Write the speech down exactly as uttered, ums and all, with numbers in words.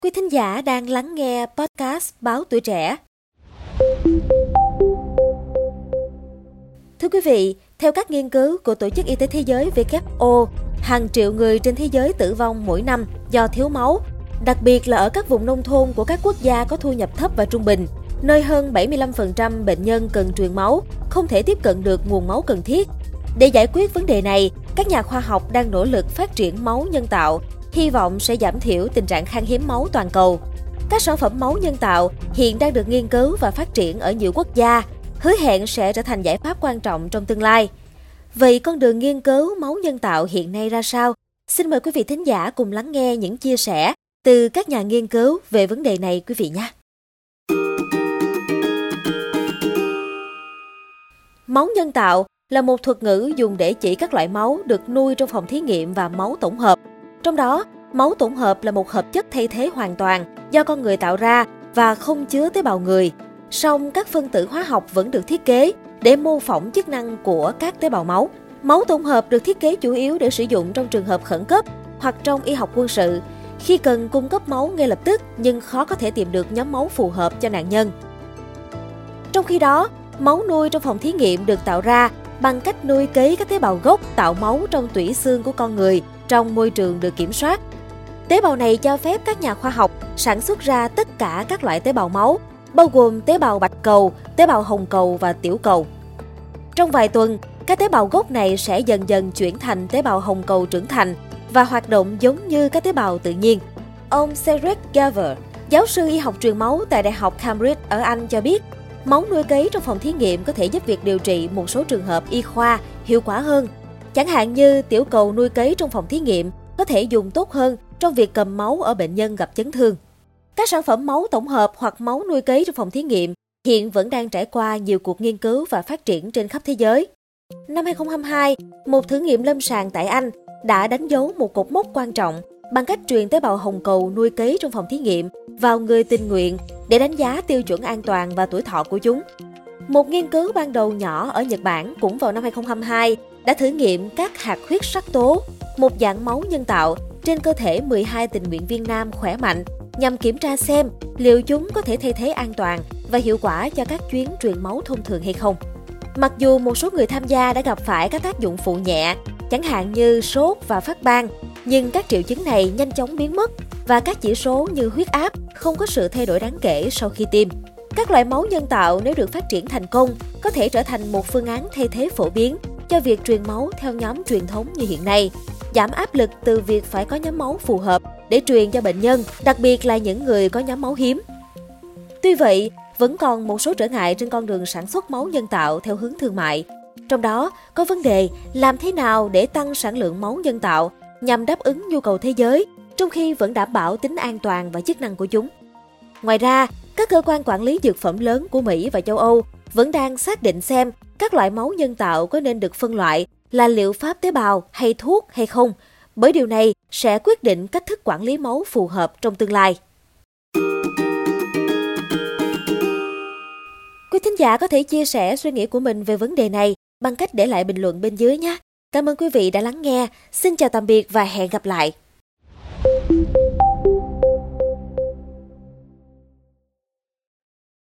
Quý thính giả đang lắng nghe podcast Báo Tuổi Trẻ. Thưa quý vị, theo các nghiên cứu của Tổ chức Y tế Thế giới W H O, hàng triệu người trên thế giới tử vong mỗi năm do thiếu máu, đặc biệt là ở các vùng nông thôn của các quốc gia có thu nhập thấp và trung bình, nơi hơn bảy mươi lăm phần trăm bệnh nhân cần truyền máu không thể tiếp cận được nguồn máu cần thiết. Để giải quyết vấn đề này, các nhà khoa học đang nỗ lực phát triển máu nhân tạo, hy vọng sẽ giảm thiểu tình trạng khan hiếm máu toàn cầu. Các sản phẩm máu nhân tạo hiện đang được nghiên cứu và phát triển ở nhiều quốc gia, hứa hẹn sẽ trở thành giải pháp quan trọng trong tương lai. Vậy con đường nghiên cứu máu nhân tạo hiện nay ra sao? Xin mời quý vị thính giả cùng lắng nghe những chia sẻ từ các nhà nghiên cứu về vấn đề này quý vị nhé. Máu nhân tạo là một thuật ngữ dùng để chỉ các loại máu được nuôi trong phòng thí nghiệm và máu tổng hợp. Trong đó, máu tổng hợp là một hợp chất thay thế hoàn toàn do con người tạo ra và không chứa tế bào người. Song các phân tử hóa học vẫn được thiết kế để mô phỏng chức năng của các tế bào máu. Máu tổng hợp được thiết kế chủ yếu để sử dụng trong trường hợp khẩn cấp hoặc trong y học quân sự, khi cần cung cấp máu ngay lập tức nhưng khó có thể tìm được nhóm máu phù hợp cho nạn nhân. Trong khi đó, máu nuôi trong phòng thí nghiệm được tạo ra bằng cách nuôi cấy các tế bào gốc tạo máu trong tủy xương của con người trong môi trường được kiểm soát. Tế bào này cho phép các nhà khoa học sản xuất ra tất cả các loại tế bào máu, bao gồm tế bào bạch cầu, tế bào hồng cầu và tiểu cầu. Trong vài tuần, các tế bào gốc này sẽ dần dần chuyển thành tế bào hồng cầu trưởng thành và hoạt động giống như các tế bào tự nhiên. Ông Cedric Garver, giáo sư y học truyền máu tại Đại học Cambridge ở Anh cho biết, máu nuôi cấy trong phòng thí nghiệm có thể giúp việc điều trị một số trường hợp y khoa hiệu quả hơn. Chẳng hạn như tiểu cầu nuôi cấy trong phòng thí nghiệm có thể dùng tốt hơn trong việc cầm máu ở bệnh nhân gặp chấn thương. Các sản phẩm máu tổng hợp hoặc máu nuôi cấy trong phòng thí nghiệm hiện vẫn đang trải qua nhiều cuộc nghiên cứu và phát triển trên khắp thế giới. Năm hai không hai hai, một thử nghiệm lâm sàng tại Anh đã đánh dấu một cột mốc quan trọng bằng cách truyền tế bào hồng cầu nuôi cấy trong phòng thí nghiệm vào người tình nguyện để đánh giá tiêu chuẩn an toàn và tuổi thọ của chúng. Một nghiên cứu ban đầu nhỏ ở Nhật Bản cũng vào năm hai không hai hai đã thử nghiệm các hạt huyết sắc tố, một dạng máu nhân tạo, trên cơ thể mười hai tình nguyện viên nam khỏe mạnh nhằm kiểm tra xem liệu chúng có thể thay thế an toàn và hiệu quả cho các chuyến truyền máu thông thường hay không. Mặc dù một số người tham gia đã gặp phải các tác dụng phụ nhẹ, chẳng hạn như sốt và phát ban, nhưng các triệu chứng này nhanh chóng biến mất và các chỉ số như huyết áp không có sự thay đổi đáng kể sau khi tiêm. Các loại máu nhân tạo nếu được phát triển thành công có thể trở thành một phương án thay thế phổ biến cho việc truyền máu theo nhóm truyền thống như hiện nay, giảm áp lực từ việc phải có nhóm máu phù hợp để truyền cho bệnh nhân, đặc biệt là những người có nhóm máu hiếm. Tuy vậy, vẫn còn một số trở ngại trên con đường sản xuất máu nhân tạo theo hướng thương mại. Trong đó, có vấn đề làm thế nào để tăng sản lượng máu nhân tạo nhằm đáp ứng nhu cầu thế giới, trong khi vẫn đảm bảo tính an toàn và chức năng của chúng. Ngoài ra, các cơ quan quản lý dược phẩm lớn của Mỹ và châu Âu vẫn đang xác định xem các loại máu nhân tạo có nên được phân loại là liệu pháp tế bào hay thuốc hay không, bởi điều này sẽ quyết định cách thức quản lý máu phù hợp trong tương lai. Quý thính giả có thể chia sẻ suy nghĩ của mình về vấn đề này bằng cách để lại bình luận bên dưới nhé. Cảm ơn quý vị đã lắng nghe. Xin chào tạm biệt và hẹn gặp lại.